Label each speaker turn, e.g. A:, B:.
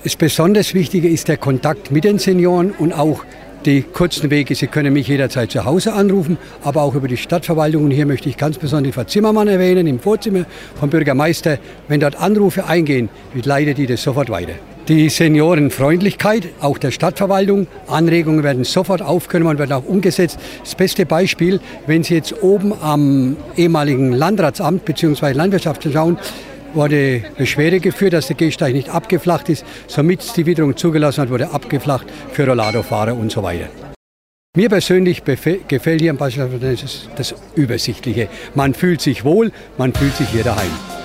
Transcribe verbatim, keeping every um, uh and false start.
A: Das besonders Wichtige ist der Kontakt mit den Senioren und auch die kurzen Wege. Sie können mich jederzeit zu Hause anrufen, aber auch über die Stadtverwaltung. Und hier möchte ich ganz besonders Frau Zimmermann erwähnen, im Vorzimmer vom Bürgermeister. Wenn dort Anrufe eingehen, leitet die das sofort weiter. Die Seniorenfreundlichkeit, auch der Stadtverwaltung, Anregungen werden sofort aufgenommen und werden auch umgesetzt. Das beste Beispiel, wenn Sie jetzt oben am ehemaligen Landratsamt bzw. Landwirtschaft schauen, wurde Beschwerde geführt, dass der Gehsteig nicht abgeflacht ist. Somit die Witterung zugelassen hat, wurde abgeflacht für Rolladofahrer und so weiter. Mir persönlich gefällt hier am Bad Stadtverwaltung das Übersichtliche. Man fühlt sich wohl, man fühlt sich hier daheim.